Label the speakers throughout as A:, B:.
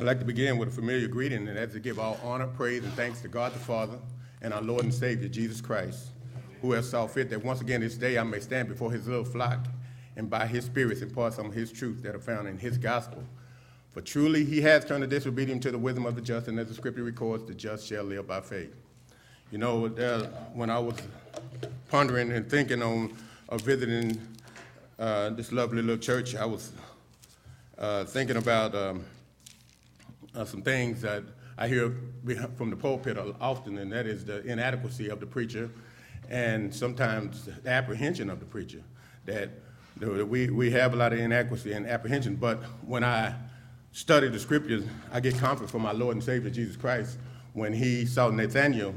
A: I'd like to begin with a familiar greeting, and that's to give all honor, praise, and thanks to God the Father and our Lord and Savior, Jesus Christ, who has saw fit that once again this day I may stand before his little flock and by his spirits impart some of his truths that are found in his gospel. For truly he has turned the disobedient to the wisdom of the just, and as the scripture records, the just shall live by faith. You know, when I was pondering and thinking on visiting this lovely little church, I was thinking about some things that I hear from the pulpit often, and that is the inadequacy of the preacher and sometimes the apprehension of the preacher. That we have a lot of inadequacy and apprehension, but when I study the scriptures, I get comfort from our Lord and Savior Jesus Christ when he saw Nathanael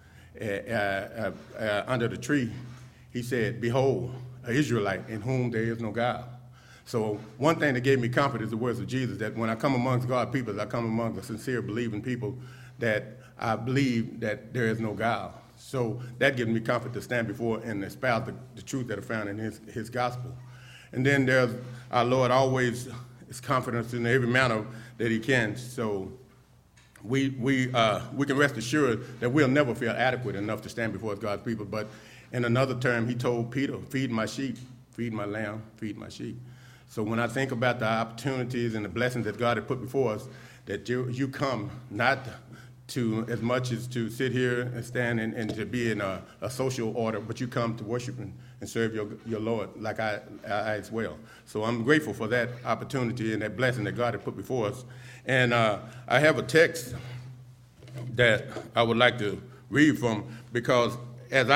A: under the tree. He said, "Behold, an Israelite in whom there is no guile." So one thing that gave me comfort is the words of Jesus, that when I come amongst God's people, I come among the sincere believing people that I believe that there is no guile. So that gives me comfort to stand before and espouse the truth that are found in his gospel. And then there's our Lord always is confidence in every manner that he can. So we can rest assured that we'll never feel adequate enough to stand before God's people. But in another term, he told Peter, "Feed my sheep, feed my lamb, feed my sheep." So when I think about the opportunities and the blessings that God has put before us, that you come not to as much as to sit here and stand and to be in a social order, but you come to worship and serve your Lord like I as well. So I'm grateful for that opportunity and that blessing that God has put before us. And I have a text that I would like to read from, because as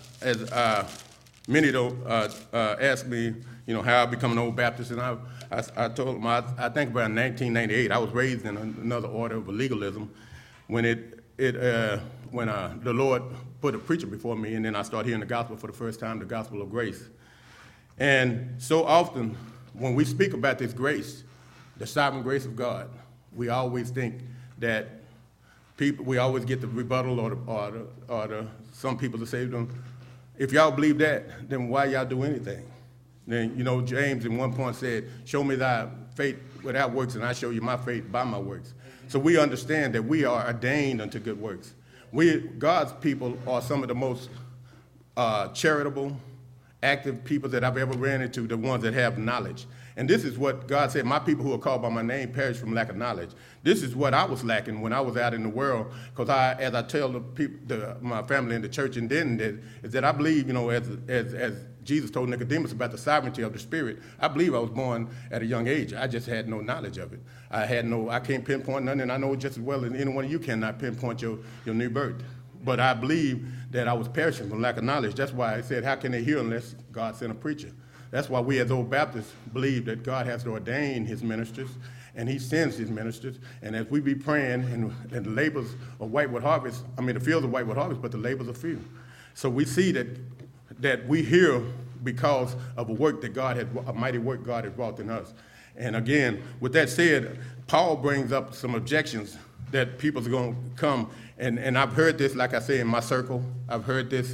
A: many ask me, how I become an old Baptist, and I told them I think about 1998. I was raised in another order of legalism when the Lord put a preacher before me, and then I started hearing the gospel for the first time, the gospel of grace. And so often when we speak about this grace, the sovereign grace of God, we always think that we always get the rebuttal or some people to say to them, "If y'all believe that, then why y'all do anything?" Then, James in one point said, "Show me thy faith without works, and I show you my faith by my works." So we understand that we are ordained unto good works. God's people are some of the most charitable, active people that I've ever ran into, the ones that have knowledge. And this is what God said, "My people who are called by my name perish from lack of knowledge." This is what I was lacking when I was out in the world, because as I tell the people, my family in the church in Denton, is that I believe, as Jesus told Nicodemus about the sovereignty of the Spirit, I believe I was born at a young age. I just had no knowledge of it. I can't pinpoint nothing, and I know just as well as any one of you cannot pinpoint your new birth. But I believe that I was perishing from lack of knowledge. That's why I said, how can they hear unless God sent a preacher? That's why we as old Baptists believe that God has to ordain his ministers, and he sends his ministers. And as we be praying, and the labors are white with harvest, the fields are white with harvest, but the labors are few. So we see that we hear because of a mighty work God has wrought in us. And again, with that said, Paul brings up some objections that people are going to come, and I've heard this, like I say, in my circle. I've heard this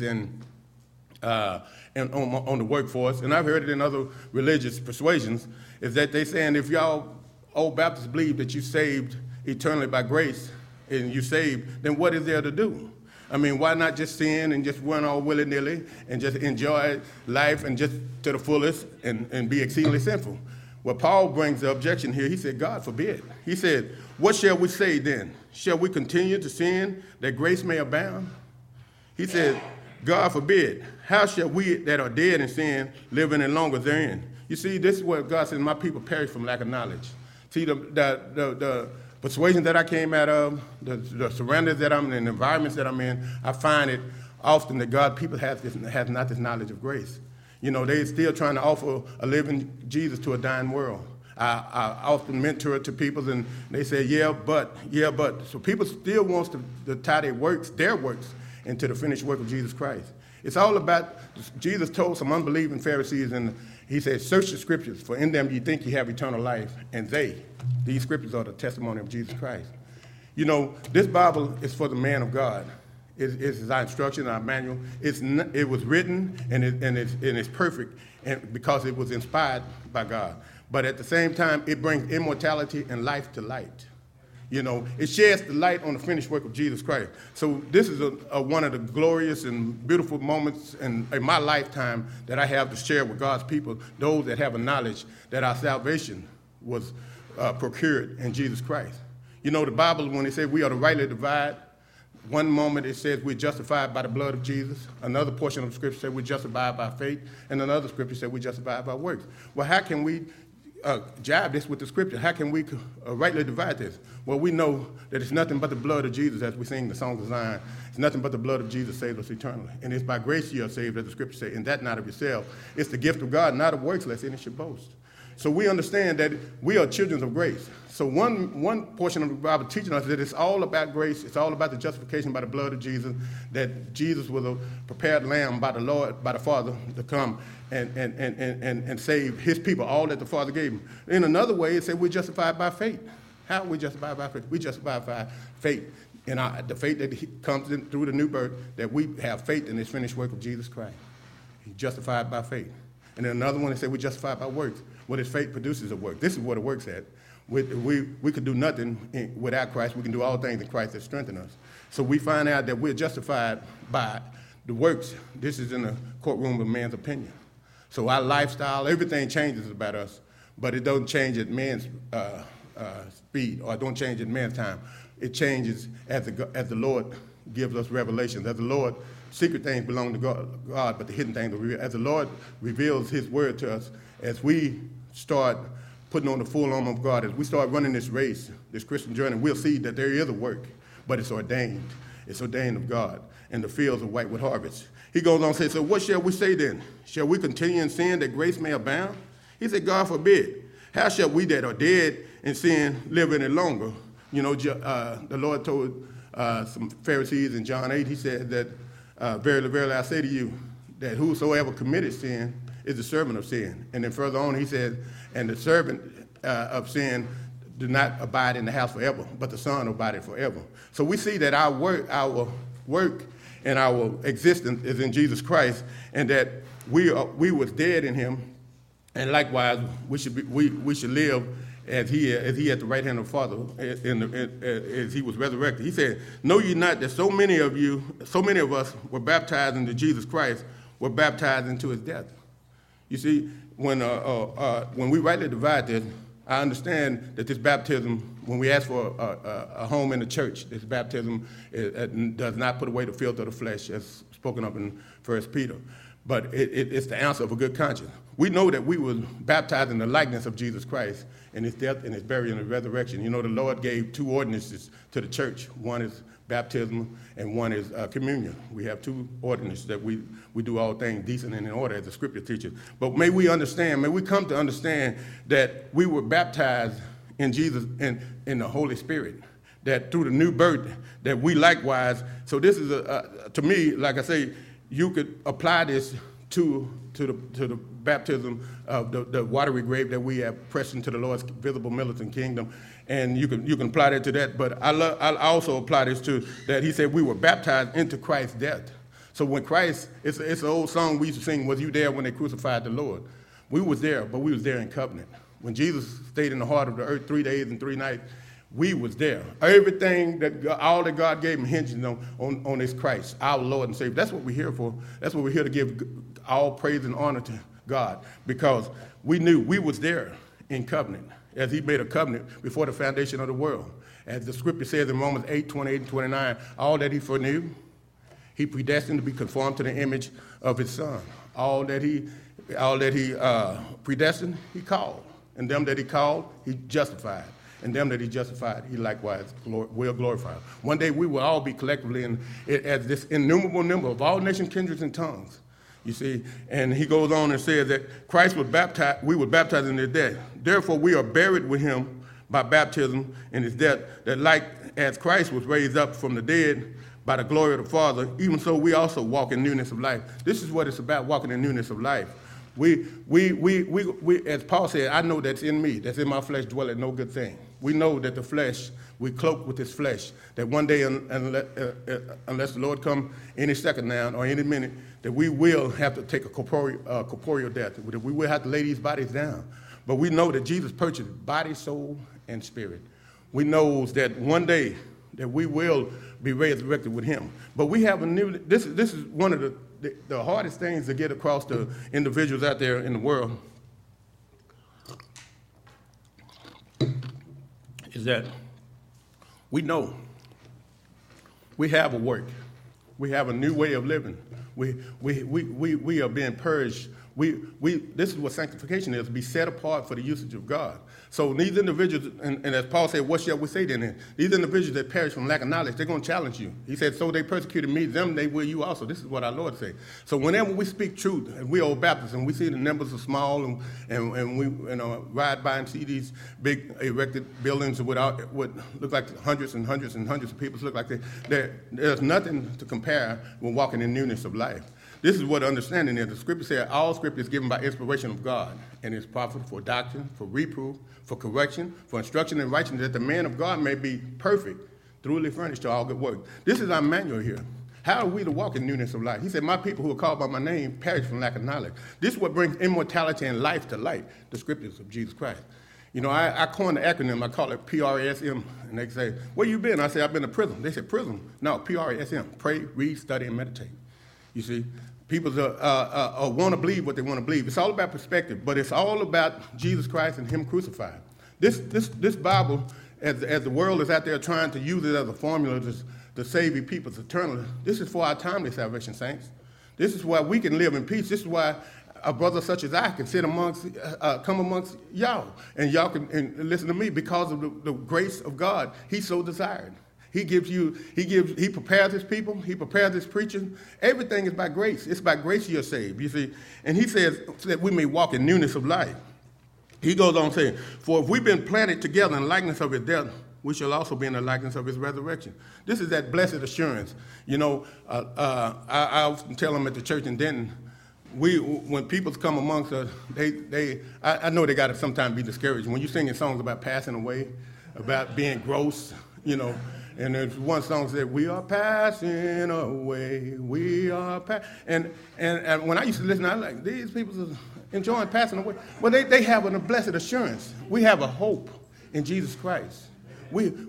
A: on the workforce, and I've heard it in other religious persuasions, is that they saying, if y'all old Baptists believe that you saved eternally by grace and you saved, then what is there to do? Why not just sin and just run all willy-nilly and just enjoy life and just to the fullest and be exceedingly sinful? Well, Paul brings the objection here. He said, God forbid. He said, what shall we say then? Shall we continue to sin that grace may abound? He said, God forbid. How shall we that are dead in sin live any longer therein? You see, this is what God says, my people perish from lack of knowledge. See, the persuasion that I came out of, the surroundings that I'm in, the environments that I'm in, I find it often that God people have not this knowledge of grace. They're still trying to offer a living Jesus to a dying world. I often mentor to people, and they say, yeah, but. So people still wants to tie their works into the finished work of Jesus Christ. It's all about, Jesus told some unbelieving Pharisees, and he said, search the scriptures, for in them you think you have eternal life, and these scriptures are the testimony of Jesus Christ. This Bible is for the man of God. It's our instruction, our manual. It was written, and it's perfect because it was inspired by God. But at the same time, it brings immortality and life to light. You know, it sheds the light on the finished work of Jesus Christ. So this is one of the glorious and beautiful moments in my lifetime that I have to share with God's people, those that have a knowledge that our salvation was procured in Jesus Christ. You know, the Bible, when it says we are to rightly divide, one moment it says we're justified by the blood of Jesus. Another portion of the scripture says we're justified by faith. And another scripture says we're justified by works. Well, how can we jibe this with the scripture? How can we rightly divide this? Well, we know that it's nothing but the blood of Jesus, as we sing the Song of Zion. It's nothing but the blood of Jesus saves us eternally. And it's by grace you are saved, as the scripture says, and that not of yourself. It's the gift of God, not of works, lest any should boast. So we understand that we are children of grace. So one portion of the Bible teaching us that it's all about grace. It's all about the justification by the blood of Jesus, that Jesus was a prepared lamb by the Lord, by the Father, to come and save his people, all that the Father gave him. In another way, it said we're justified by faith. How are we justified by faith? We justified by faith. In the faith that comes in through the new birth, that we have faith in this finished work of Jesus Christ. He's justified by faith. And then another one, it said we're justified by works. What his faith produces a work. This is what it works at. We could do nothing without Christ. We can do all things in Christ that strengthen us. So we find out that we're justified by the works. This is in the courtroom of man's opinion. So our lifestyle, everything changes about us, but it don't change at man's speed, or it don't change at man's time. It changes as the Lord gives us revelations. As the Lord, secret things belong to God, but the hidden things are revealed. As the Lord reveals his word to us, as we start putting on the full armor of God, as we start running this race, this Christian journey, we'll see that there is a work, but it's ordained. It's ordained of God, and the fields are white with harvest. He goes on and says, so what shall we say then? Shall we continue in sin that grace may abound? He said, God forbid. How shall we that are dead in sin live any longer? You know, the Lord told some Pharisees in John 8, he said that, verily, verily, I say to you, that whosoever committed sin is the servant of sin. And then further on, he said, and the servant of sin do not abide in the house forever, but the Son abideth forever. So we see that our work and our existence is in Jesus Christ, and that we was dead in him, and likewise we should live as he at the right hand of the Father, as he was resurrected. He said, know ye not that so many of us were baptized into Jesus Christ, were baptized into his death. You see, when we rightly divide this, I understand that this baptism, when we ask for a home in the church, this baptism does not put away the filth of the flesh, as spoken of in 1 Peter. But it's the answer of a good conscience. We know that we were baptized in the likeness of Jesus Christ in his death and his burial and his resurrection. You know, the Lord gave two ordinances to the church. One is baptism and one is communion. We have two ordinances that we do all things decent and in order, as the scripture teaches. But may we come to understand that we were baptized in Jesus, in the Holy Spirit, that through the new birth, that we likewise, so this is, to me, like I say, you could apply this to the baptism of the watery grave that we have pressed into the Lord's visible militant kingdom, and you can apply that to that. But I also apply this to that. He said we were baptized into Christ's death. So when Christ, it's an old song we used to sing. Was you there when they crucified the Lord? We was there, but we was there in covenant. When Jesus stayed in the heart of the earth 3 days and 3 nights, we was there. Everything all that God gave him hinged on this Christ, our Lord and Savior. That's what we're here for. That's what we're here to give all praise and honor to God, because we knew we was there in covenant, as he made a covenant before the foundation of the world. As the scripture says in Romans 8, 28 and 29, all that he foreknew, he predestined to be conformed to the image of his Son. All that he predestined, he called. And them that he called, he justified. And them that he justified, he likewise will glorify. One day we will all be collectively as this innumerable number of all nations, kindreds, and tongues. You see, and he goes on and says that Christ was baptized, we were baptized in his death. Therefore we are buried with him by baptism in his death, that like as Christ was raised up from the dead by the glory of the Father, even so we also walk in newness of life. This is what it's about, walking in newness of life. We as Paul said, I know that's in me, that's in my flesh dwelleth no good thing. We know that the flesh, we cloak with this flesh, that one day, unless the Lord come any second now or any minute, that we will have to take a corporeal death, that we will have to lay these bodies down. But we know that Jesus purchased body, soul, and spirit. we knows that one day that we will be resurrected with him. But we have a new, this is one of the hardest things to get across to individuals out there in the world, is that we know we have a work. We have a new way of living. We are being purged. This is what sanctification is, to be set apart for the usage of God. So these individuals, and as Paul said, what shall we say then? These individuals that perish from lack of knowledge, they're going to challenge you. He said, so they persecuted me, them they will you also. This is what our Lord said. So whenever we speak truth, and we old Baptists, and we see the numbers are small, and we ride by and see these big erected buildings with what look like hundreds and hundreds and hundreds of people, look like there's nothing to compare when walking in newness of life. This is what understanding is. The scripture says all scripture is given by inspiration of God and is profitable for doctrine, for reproof, for correction, for instruction in righteousness, that the man of God may be perfect, thoroughly furnished to all good work. This is our manual here. How are we to walk in newness of life? He said, my people who are called by my name perish from lack of knowledge. This is what brings immortality and life to light, the scriptures of Jesus Christ. You know, I coined the acronym, I call it PRSM, and they say, where you been? I say, I've been to prison. They said, prison? No, PRSM, pray, read, study, and meditate. You see, people want to believe what they want to believe. It's all about perspective, but it's all about Jesus Christ and him crucified. This Bible, as the world is out there trying to use it as a formula to save your peoples eternally, this is for our timely salvation, saints. This is why we can live in peace. This is why a brother such as I can come amongst y'all, and y'all can listen to me because of the grace of God he so desired. He prepares his people, he prepares his preachers. Everything is by grace. It's by grace you're saved, you see. And he says that we may walk in newness of life. He goes on saying, for if we've been planted together in the likeness of his death, we shall also be in the likeness of his resurrection. This is that blessed assurance. You know, I often tell them at the church in Denton, when people come amongst us, I know they got to sometimes be discouraged. When you're singing songs about passing away, about being gross, you know, and there's one song that said, we are passing away, we are and when I used to listen, I was like, these people are enjoying passing away. Well, they have a blessed assurance. We have a hope in Jesus Christ. Again,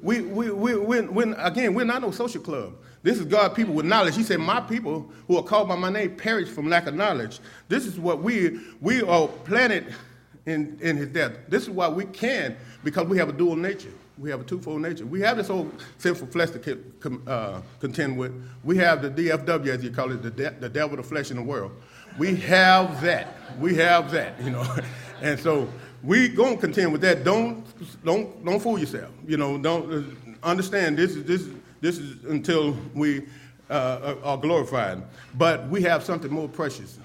A: we're not no social club. This is God's people with knowledge. He said, my people who are called by my name perish from lack of knowledge. This is what we are planted in his death. This is why we can, because we have a dual nature. We have a twofold nature. We have this old sinful flesh to contend with. We have the DFW, as you call it, the devil, the flesh, in the world. We have that. You know. And so we gonna contend with that. Don't fool yourself. You know. Don't understand this is until we are glorified. But we have something more precious.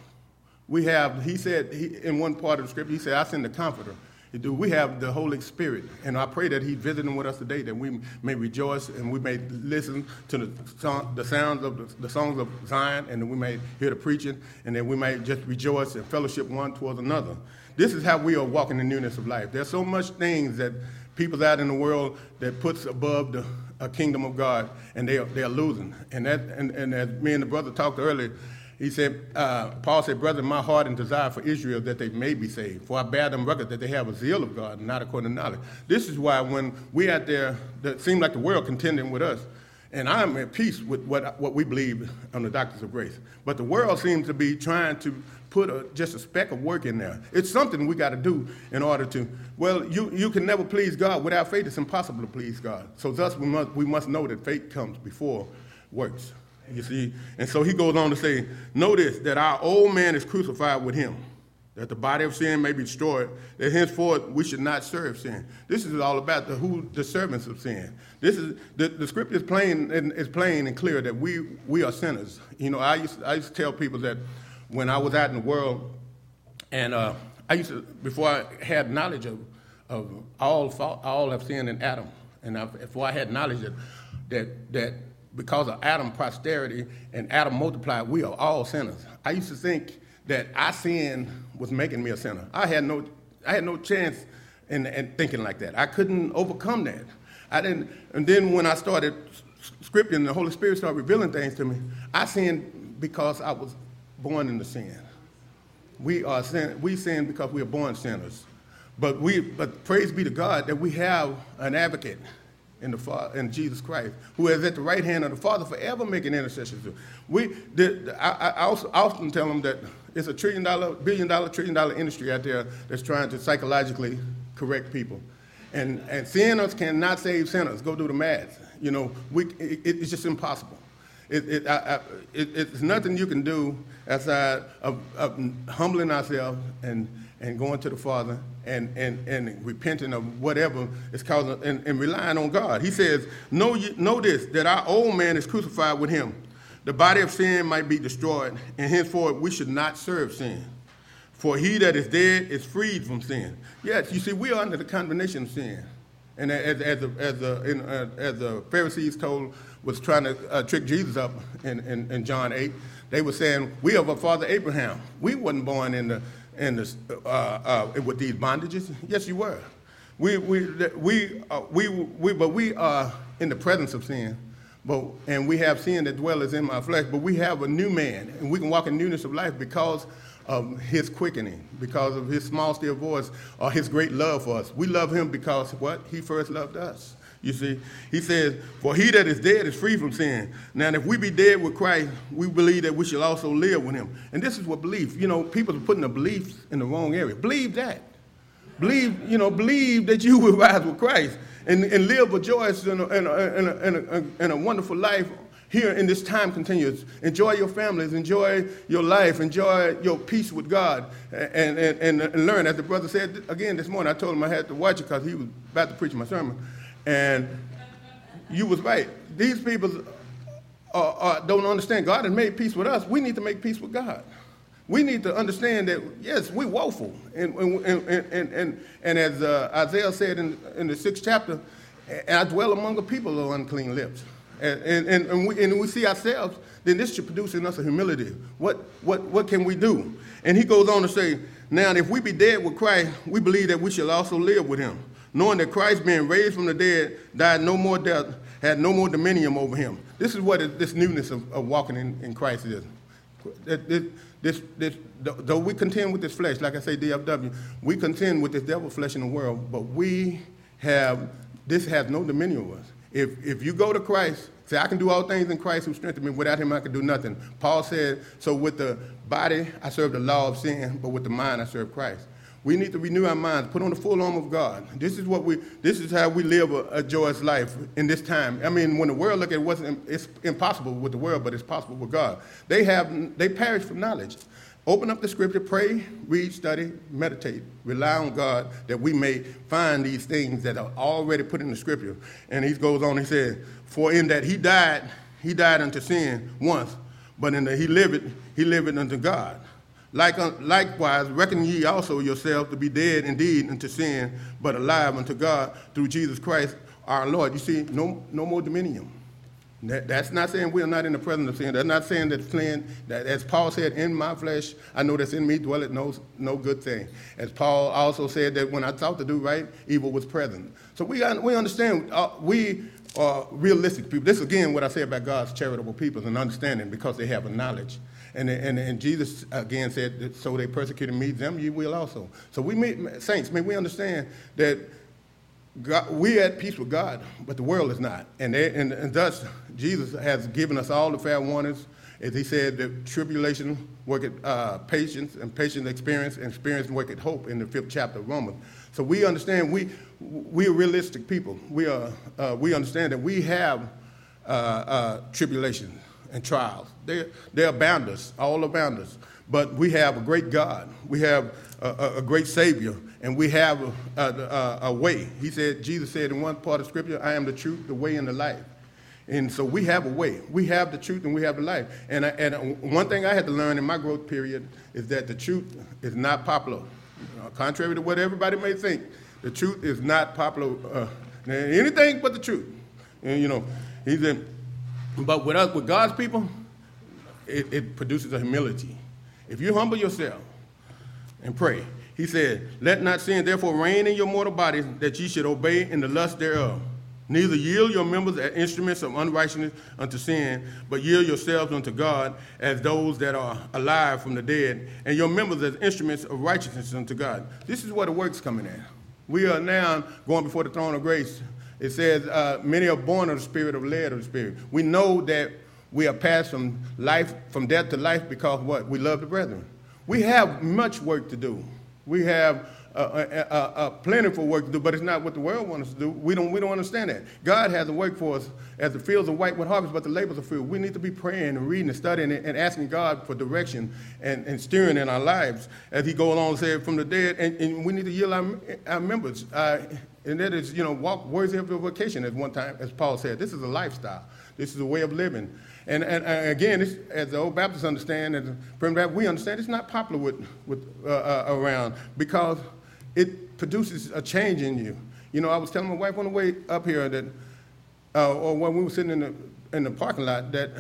A: He said in one part of the scripture, he said, I send the Comforter. We have the Holy Spirit, and I pray that he's visiting with us today, that we may rejoice and we may listen to the sounds of the songs of Zion, and that we may hear the preaching, and that we may just rejoice and fellowship one towards another. This is how we are walking in newness of life. There's so much things that people out in the world that puts above the kingdom of God, and they are losing. And as me and the brother talked earlier, he said, Paul said, brother, my heart and desire for Israel that they may be saved. For I bear them record that they have a zeal of God, not according to knowledge. This is why when we out there, that seem like the world contending with us, and I'm at peace with what we believe on the doctrines of grace. But the world seems to be trying to put just a speck of work in there. It's something we got to do in order to, well, you can never please God. Without faith, it's impossible to please God. So thus we must know that faith comes before works. You see, and so he goes on to say, notice that our old man is crucified with him, that the body of sin may be destroyed, that henceforth we should not serve sin. This is all about the servants of sin. This is the scripture is plain and clear that we are sinners. You know, I used to tell people that when I was out in the world, and I used to, before I had knowledge of all have sinned in Adam, and before I had knowledge that because of Adam's posterity and Adam multiplied, we are all sinners. I used to think that our sin was making me a sinner. I had no chance in thinking like that. I couldn't overcome that. And then when I started scripting, the Holy Spirit started revealing things to me. I sinned because I was born into sin. We sin because we are born sinners. But praise be to God that we have an advocate in Jesus Christ, who is at the right hand of the Father forever making intercessions. I also often tell them that it's a billion-dollar, trillion-dollar industry out there that's trying to psychologically correct people. And sinners cannot save sinners. Go do the math. It's just impossible. It's nothing you can do outside of humbling ourselves and going to the Father and repenting of whatever is causing and relying on God. He says, know this, that our old man is crucified with him. The body of sin might be destroyed, and henceforth we should not serve sin. For he that is dead is freed from sin. Yes, you see, we are under the condemnation of sin. And as the Pharisees was trying to trick Jesus up in John 8, they were saying, we are of our father Abraham. We wasn't born with these bondages. Yes, you were. But we are in the presence of sin. And we have sin that dwelleth in our flesh, but we have a new man, and we can walk in newness of life because of his quickening, because of his small, still voice, or his great love for us. We love him because what? He first loved us. You see, he says, for he that is dead is free from sin. Now, if we be dead with Christ, we believe that we shall also live with him. And this is what belief, people are putting the beliefs in the wrong area. Believe that. Believe that you will rise with Christ and live a joyous and a wonderful life here in this time continuous. Enjoy your families, enjoy your life, enjoy your peace with God, and learn. As the brother said again this morning, I told him I had to watch it because he was about to preach my sermon. And you was right. These people don't understand. God has made peace with us. We need to make peace with God. We need to understand that, yes, we're woeful. And as Isaiah said in the 6th chapter, and I dwell among a people of unclean lips. And we see ourselves, then this should produce in us a humility. What can we do? And he goes on to say, now, if we be dead with Christ, we believe that we shall also live with him, knowing that Christ, being raised from the dead, died no more death, had no more dominion over him. This is what this newness of walking in Christ is. Though we contend with this flesh, like I say, DFW, we contend with this devil flesh in the world, but this has no dominion over us. If you go to Christ, say, I can do all things in Christ who strengthens me. Without him, I can do nothing. Paul said, so with the body, I serve the law of sin, but with the mind, I serve Christ. We need to renew our minds, put on the full armor of God. This is how we live a joyous life in this time. I mean, when the world look at it, it's impossible with the world, but it's possible with God. They perish from knowledge. Open up the scripture, pray, read, study, meditate, rely on God that we may find these things that are already put in the scripture. And he goes on, he said, for in that he died unto sin once, but in that he liveth unto God. Likewise, reckon ye also yourselves to be dead indeed unto sin, but alive unto God through Jesus Christ our Lord. You see, no more dominion. That's not saying we are not in the presence of sin. That's not saying that as Paul said, in my flesh, I know that's in me dwelleth no good thing. As Paul also said that when I thought to do right, evil was present. So we understand, we are realistic people. This is again what I say about God's charitable people and understanding, because they have a knowledge. And Jesus again said, that, so they persecuted me, them you will also. So saints, may we understand that God, we're at peace with God, but the world is not. And thus, Jesus has given us all the fair warnings. As he said, that tribulation worketh patience, and patience experience, and experience worketh hope in the 5th chapter of Romans. So we understand we are realistic people. We understand that we have tribulations and trials. They abound us, all abound us. But we have a great God. We have a great Savior, and we have a way. Jesus said in one part of Scripture, I am the truth, the way, and the life. And so we have a way. We have the truth and we have the life. And one thing I had to learn in my growth period is that the truth is not popular. Contrary to what everybody may think, the truth is not popular. Anything but the truth. And, he said, but with God's people, it produces a humility. If you humble yourself and pray, he said, let not sin therefore reign in your mortal bodies, that ye should obey in the lust thereof. Neither yield your members as instruments of unrighteousness unto sin, but yield yourselves unto God as those that are alive from the dead, and your members as instruments of righteousness unto God. This is where the work's coming in. We are now going before the throne of grace It says, many are born of the Spirit, of led of the Spirit. We know that we are passed from death to life because what? We love the brethren. We have much work to do. We have plentiful work to do, but it's not what the world wants us to do. We don't understand that. God has a work for us as the fields are white with harvest, but the labors are few. We need to be praying and reading and studying and asking God for direction and steering in our lives as he goes along and said from the dead. And we need to yield our members. And that is, walk worthy of your vocation at one time, as Paul said. This is a lifestyle. This is a way of living. And again, as the old Baptists understand, as the Primitive Baptists, we understand it's not popular around because it produces a change in you. I was telling my wife on the way up here that, or when we were sitting in the parking lot, that,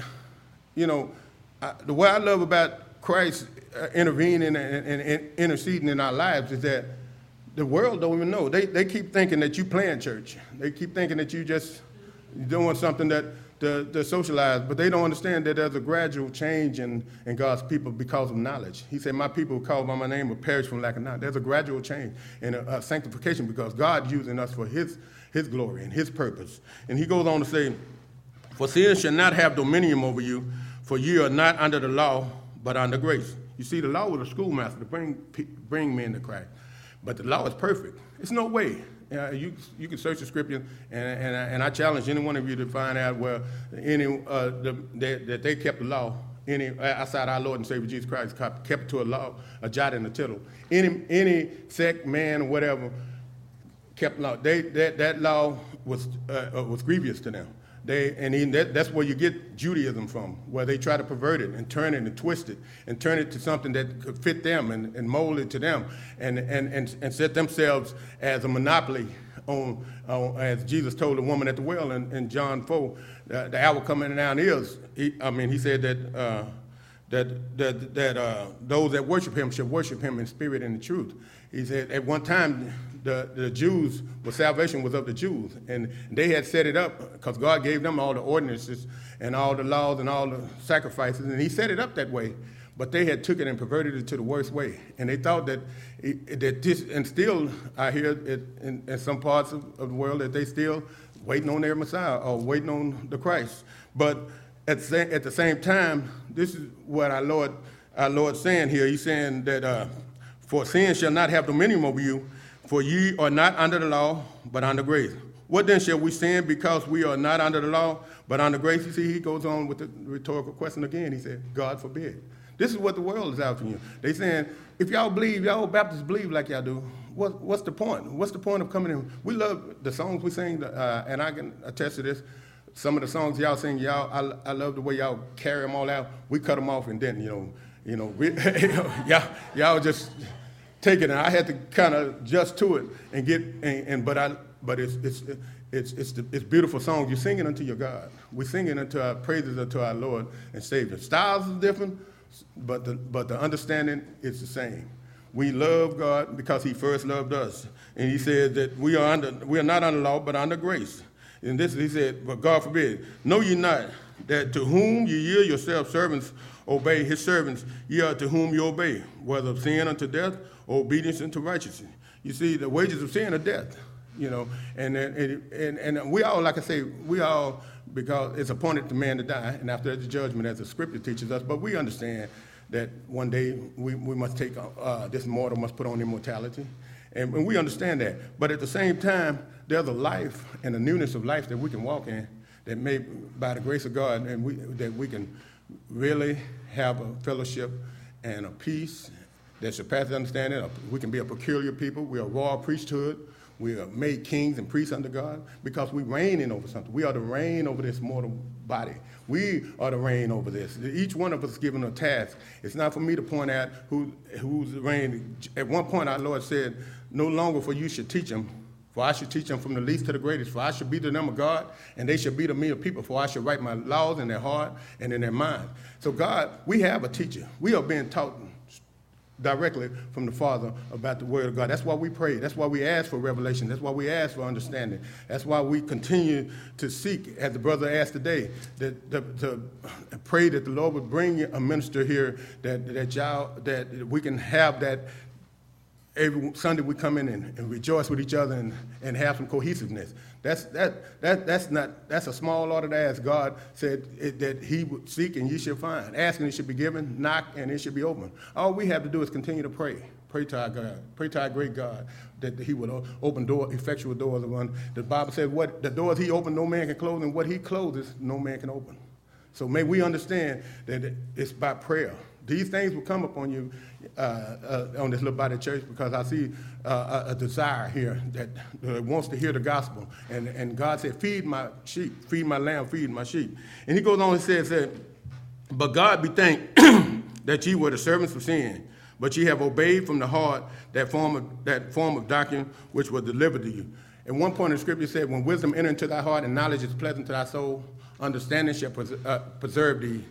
A: the way I love about Christ intervening and interceding in our lives is that the world don't even know. They keep thinking that you playing church. They keep thinking that you just doing something to socialize, but they don't understand that there's a gradual change in God's people because of knowledge. He said, my people who call by my name will perish from lack of knowledge. There's a gradual change and a sanctification because God's using us for his glory and his purpose. And he goes on to say, for sin shall not have dominion over you, for you are not under the law, but under grace. You see, the law was a schoolmaster to bring men to Christ. But the law is perfect. It's no way. You can search the scripture, and I challenge any one of you to find out where that they kept the law outside our Lord and Savior Jesus Christ kept to a law, a jot and a tittle. Any sect, man, whatever, kept law. That law was grievous to them. That's where you get Judaism from, where they try to pervert it and turn it and twist it and turn it to something that could fit them and mold it to them and set themselves as a monopoly on as Jesus told the woman at the well in John 4, the hour coming down is. He said that those that worship him should worship him in spirit and in truth. He said at one time the Jews, salvation was of the Jews, and they had set it up because God gave them all the ordinances and all the laws and all the sacrifices, and he set it up that way. But they had took it and perverted it to the worst way, and they thought that this, and still I hear it in some parts of the world that they still waiting on their Messiah or waiting on the Christ. But at the same time, this is what our Lord saying here. He's saying that for sin shall not have dominion over you, for ye are not under the law, but under grace. What then shall we sin because we are not under the law, but under grace? You see, he goes on with the rhetorical question again. He said, God forbid. This is what the world is out for you. They saying, if y'all believe, y'all Baptists believe like y'all do, what's the point? What's the point of coming in? We love the songs we sing, and I can attest to this. Some of the songs y'all sing, I love the way y'all carry them all out. We cut them off, and then, y'all just take it. And I had to kind of adjust to it and get, but it's beautiful songs. You're singing unto your God. We're singing unto our praises unto our Lord and Savior. Styles is different, but the understanding is the same. We love God because he first loved us. And he said that we are not under law, but under grace. And this, he said, but God forbid, know ye not that to whom ye yield yourselves servants, obey his servants, ye are to whom you obey, whether of sin unto death or obedience unto righteousness. You see, the wages of sin are death, and we all, like I say, because it's appointed to man to die, and after the judgment, as the scripture teaches us, but we understand that one day we must take, this mortal must put on immortality, and we understand that. But at the same time, there's a life and a newness of life that we can walk in that may, by the grace of God, and that we can really have a fellowship and a peace that surpasses understanding. We can be a peculiar people. We are a royal priesthood. We are made kings and priests under God because we reign over something. We are to reign over this mortal body. We are to reign over this. Each one of us is given a task. It's not for me to point out who's reigning. At one point, our Lord said, no longer for you should teach them, for I should teach them from the least to the greatest. For I should be to them a God, and they should be to me a people. For I should write my laws in their heart and in their mind. So God, we have a teacher. We are being taught directly from the Father about the Word of God. That's why we pray. That's why we ask for revelation. That's why we ask for understanding. That's why we continue to seek, as the brother asked today, to pray that the Lord would bring a minister here that we can have that every Sunday we come in and rejoice with each other and have some cohesiveness. That's a small order to ask. God said that he would seek and ye shall find. Ask and it should be given. Knock and it should be open. All we have to do is continue to pray. Pray to our God. Pray to our great God that he would open effectual doors of one. The Bible says what the doors he opened no man can close, and what he closes no man can open. So may we understand that it's by prayer. These things will come upon you on this little body church, because I see a desire here that wants to hear the gospel. And God said, feed my sheep, feed my lamb, feed my sheep. And he goes on and says that, but God be thanked that ye were the servants of sin, but ye have obeyed from the heart that form of doctrine which was delivered to you. At one point in the scripture it said, when wisdom enter into thy heart and knowledge is pleasant to thy soul, understanding shall preserve thee.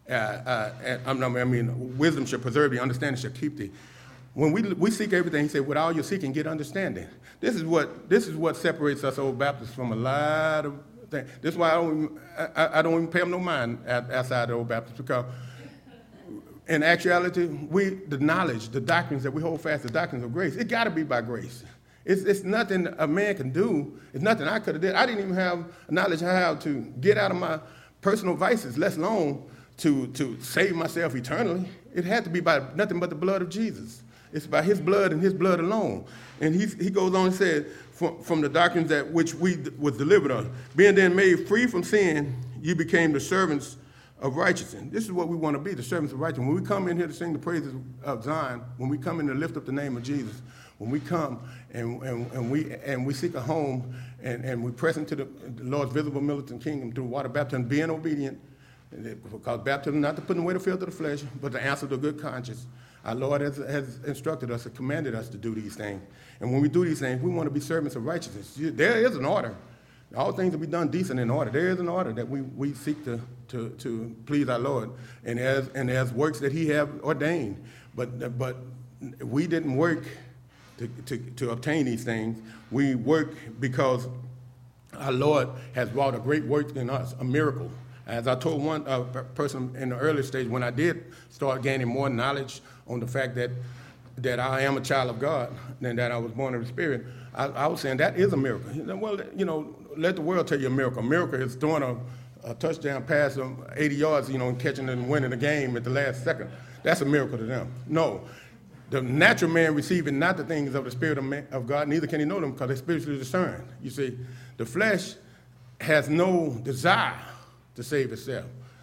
A: Wisdom shall preserve thee, understanding shall keep thee. When we seek everything, he said, with all your seeking, get understanding. This is what separates us old Baptists from a lot of things. This is why I don't even pay them no mind outside the old Baptists, because in actuality, the knowledge, the doctrines that we hold fast, the doctrines of grace, it got to be by grace. It's nothing a man can do. It's nothing I could have did. I didn't even have knowledge how to get out of my personal vices, let alone to save myself eternally. It had to be by nothing but the blood of Jesus. It's by his blood and his blood alone. And he goes on and said, from the doctrines that which we was delivered on, being then made free from sin, you became the servants of righteousness. This is what we want to be, the servants of righteousness. When we come in here to sing the praises of Zion, when we come in to lift up the name of Jesus, when we come and we seek a home and we press into the Lord's visible militant kingdom through water baptism, being obedient, because baptism not to put away the filth of the flesh, but to answer the good conscience. Our Lord has instructed us and commanded us to do these things. And when we do these things, we want to be servants of righteousness. There is an order. All things will be done decent in order. There is an order that we seek to please our Lord, and as works that he have ordained. But we didn't work to obtain these things. We work because our Lord has wrought a great work in us, a miracle. As I told one person in the early stage, when I did start gaining more knowledge on the fact that I am a child of God and that I was born of the Spirit, I was saying that is a miracle. Well, let the world tell you a miracle. A miracle is throwing a touchdown pass of 80 yards, and catching and winning the game at the last second. That's a miracle to them. No. The natural man receiving not the things of the Spirit of God, neither can he know them, because they're spiritually discerned. You see, the flesh has no desire to save itself.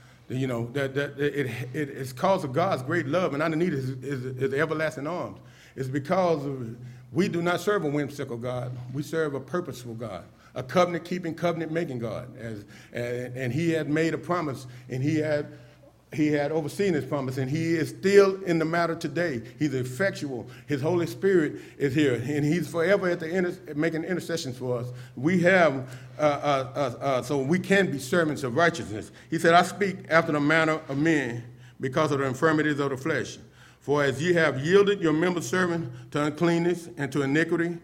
A: It's because of God's great love, and underneath is everlasting arms. It's because we do not serve a whimsical God. We serve a purposeful God, a covenant-keeping, covenant-making God. And he had made a promise, and he had overseen his promise, and he is still in the matter today. He's effectual. His Holy Spirit is here, and he's forever at the making intercessions for us. We have, so we can be servants of righteousness. He said, I speak after the manner of men because of the infirmities of the flesh. For as ye have yielded your members servant to uncleanness and to iniquity,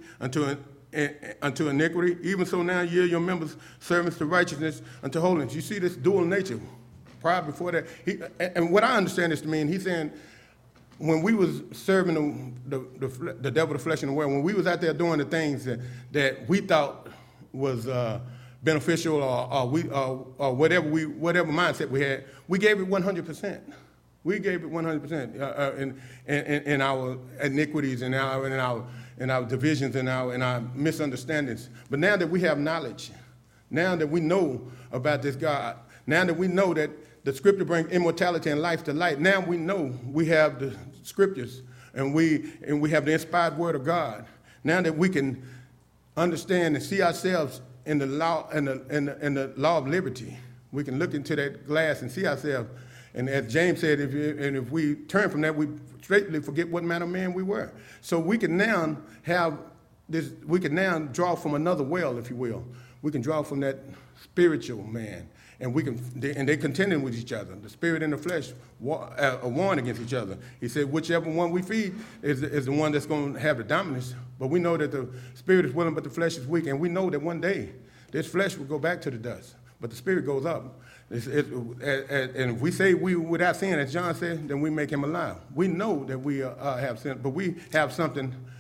A: unto iniquity, even so now yield your members servants to righteousness, unto holiness. You see this dual nature. Prior before that, and what I understand this to mean, he's saying, when we was serving the devil, the flesh, and the world, when we was out there doing the things that we thought was beneficial or whatever mindset we had, we gave it 100%. We gave it 100% in our iniquities, in our divisions, in our misunderstandings. But now that we have knowledge, now that we know about this God, now that we know that the scripture brings immortality and life to light, now we know we have the scriptures and we have the inspired word of God. Now that we can understand and see ourselves in the law in the law of liberty, we can look into that glass and see ourselves. And as James said, if we turn from that, we straightly forget what manner of man we were. So we can now have this. We can now draw from another well, if you will. We can draw from that spiritual man. And they contending with each other. The spirit and the flesh are warring against each other. He said, whichever one we feed is the one that's going to have the dominance. But we know that the spirit is willing, but the flesh is weak. And we know that one day this flesh will go back to the dust, but the spirit goes up. And if we say we without sin, as John said, then we make him alive. We know that we have sin, but we have something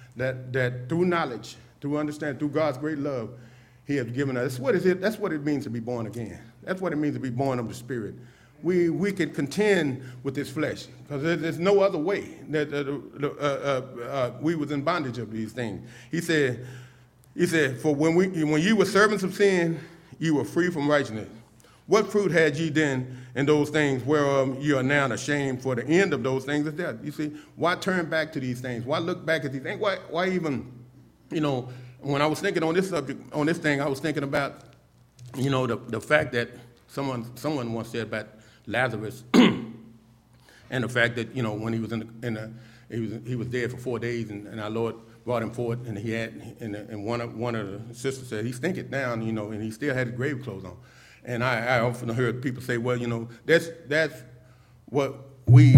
A: that through knowledge, through understanding, through God's great love, he has given us. That's what it means to be born again. That's what it means to be born of the Spirit. We can contend with this flesh because there's no other way that we was in bondage of these things. He said, for when you were servants of sin, you were free from righteousness. What fruit had ye then in those things whereof you are now ashamed? For the end of those things is death. You see, why turn back to these things? Why look back at these things? Why even, when I was thinking on this subject, on this thing, I was thinking about, the fact that someone once said about Lazarus, and the fact that when he was he was dead for 4 days, and our Lord brought him forth, and and one of the sisters said he stinketh down, and he still had his grave clothes on. And I often heard people say, well, that's what we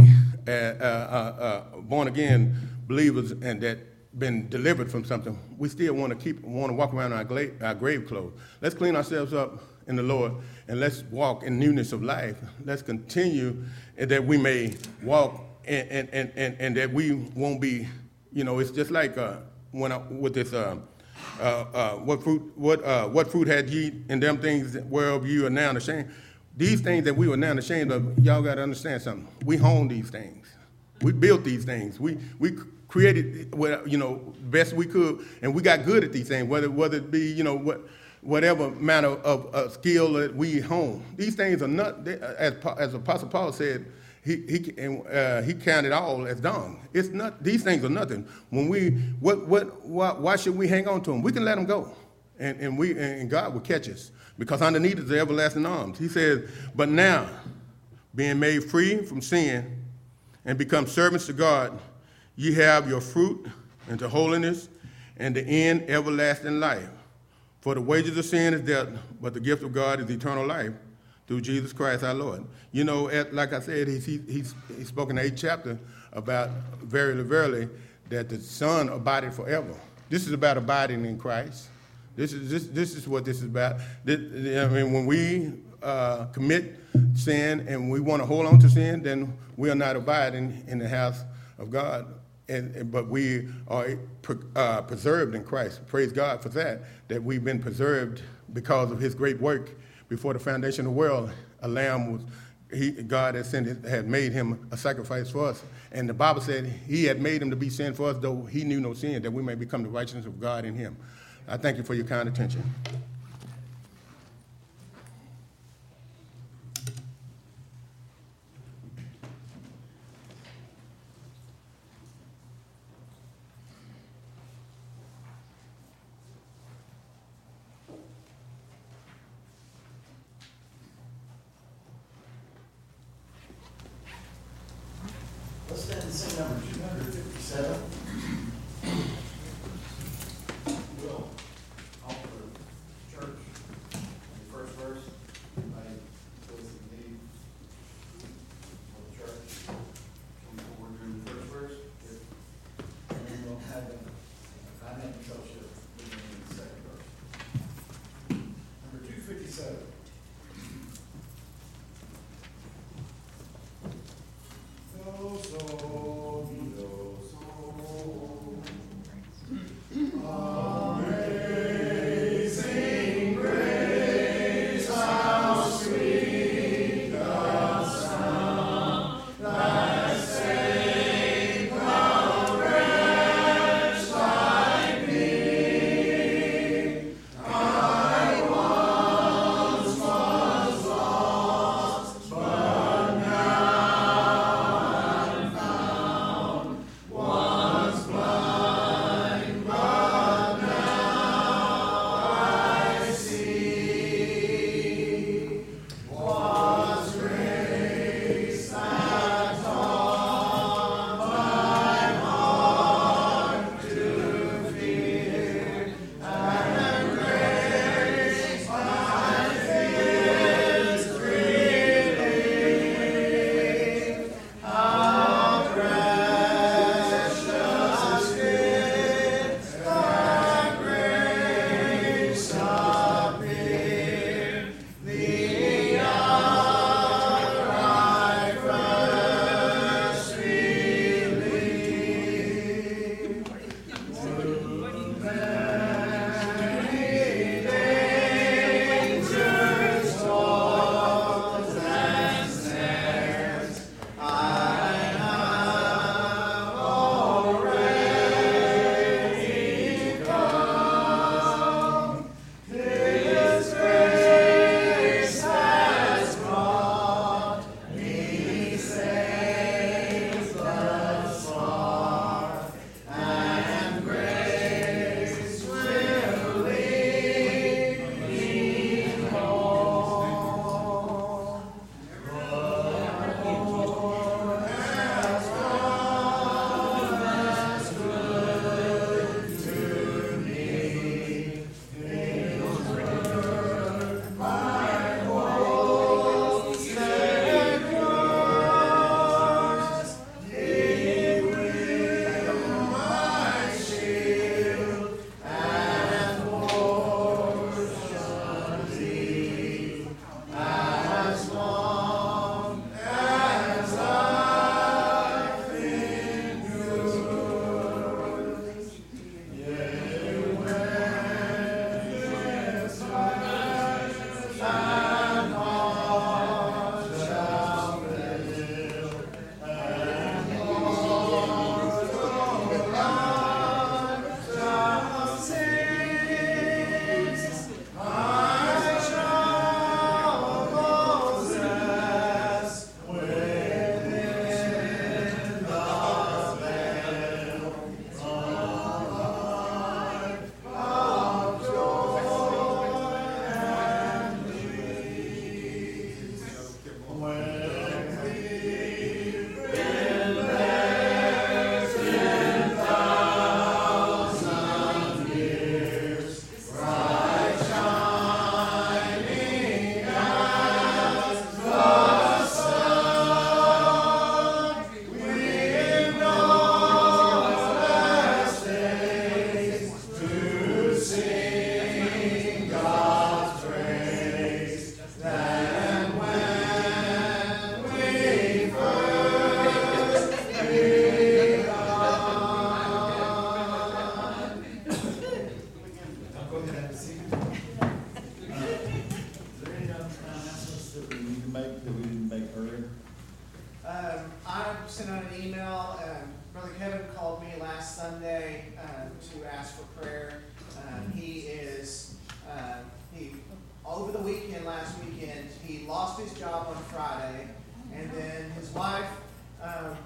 A: born again believers and that been delivered from something, we still want to walk around our grave clothes. Let's clean ourselves up in the Lord, and let's walk in newness of life. Let's continue that we may walk and that we won't be, it's just like with this, what fruit had ye in them things whereof you are now ashamed? These things that we were now ashamed of, y'all got to understand something. We honed these things. We built these things. We created, best we could, and we got good at these things, whether it be, whatever manner of skill that we hone. These things are not, as Apostle Paul said, he counted all as dung. It's not; these things are nothing. When why should we hang on to them? We can let them go, and God will catch us, because underneath is the everlasting arms. He says, but now, being made free from sin and become servants to God, ye have your fruit into holiness, and the end everlasting life. For the wages of sin is death, but the gift of God is eternal life through Jesus Christ our Lord. Like I said, he spoke in the 8th chapter about verily, verily, that the Son abideth forever. This is about abiding in Christ. This is what this is about. When we commit sin and we want to hold on to sin, then we are not abiding in the house of God. But we are preserved in Christ. Praise God for that we've been preserved because of his great work. Before the foundation of the world, a lamb God had made him a sacrifice for us. And the Bible said he had made him to be sin for us, though he knew no sin, that we may become the righteousness of God in him. I thank you for your kind attention.
B: Let's stand and sing number 257. Will offer church the first verse. Anybody feels the need for the church come forward during the first verse? And then we'll have a dynamic fellowship beginning in the second verse. Number 257. So,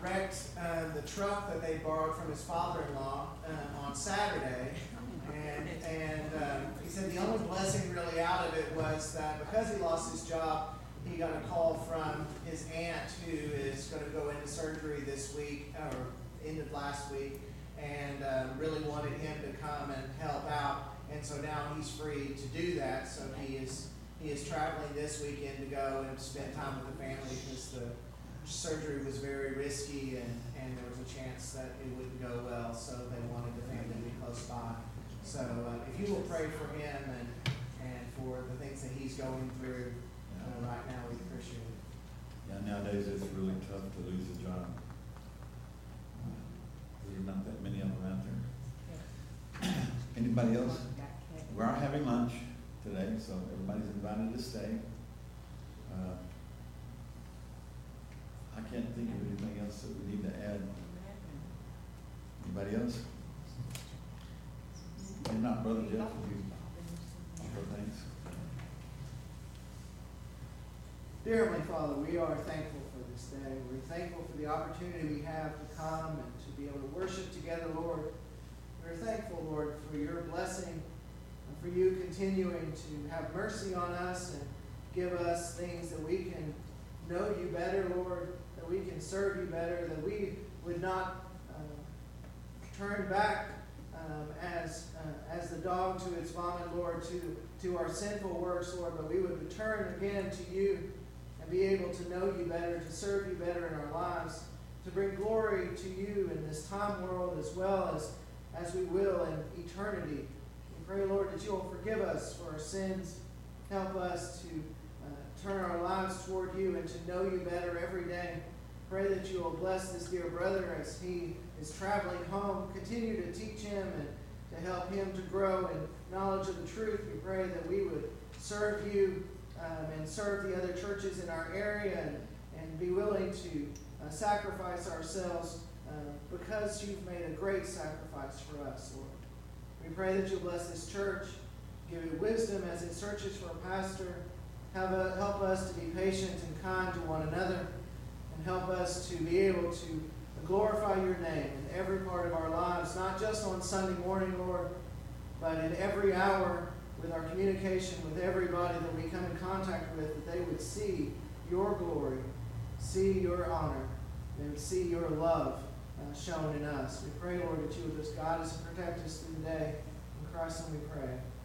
C: wrecked the truck that they borrowed from his father-in-law on Saturday. And he said the only blessing really out of it was that because he lost his job, he got a call from his aunt who is going to go into surgery this week, or end of last week, and really wanted him to come and help out. And so now he's free to do that. So he is traveling this weekend to go and spend time with the family because the surgery was very risky and there was a chance that it wouldn't go well. So they wanted the family to be close by. So if you will pray for him and for the things that he's going through right now, we appreciate it.
D: Yeah, nowadays it's really tough to lose a job. There's not that many of them out there. Anybody else? We are having lunch today, so everybody's invited to stay. I can't think of anything else that we need to add. Anybody else? If not, Brother Jeff, would you offer thanks?
C: Dear Heavenly Father, we are thankful for this day. We're thankful for the opportunity we have to come and to be able to worship together, Lord. We're thankful, Lord, for your blessing and for you continuing to have mercy on us and give us things that we can know you better, Lord, that we can serve you better, that we would not turn back as the dog to its vomit, Lord, to our sinful works, Lord, but we would return again to you and be able to know you better, to serve you better in our lives, to bring glory to you in this time world as well as we will in eternity. We pray, Lord, that you will forgive us for our sins. Help us to turn our lives toward you and to know you better every day. Pray that you will bless this dear brother as he is traveling home. Continue to teach him and to help him to grow in knowledge of the truth. We pray that we would serve you and serve the other churches in our area and be willing to sacrifice ourselves because you've made a great sacrifice for us, Lord. We pray that you'll bless this church, give it wisdom as it searches for a pastor, help us to be patient and kind to one another, and help us to be able to glorify your name in every part of our lives, not just on Sunday morning, Lord, but in every hour with our communication with everybody that we come in contact with, that they would see your glory, see your honor, they would see your love shown in us. We pray, Lord, that you would just guide us and protect us through the day. In Christ's name we pray.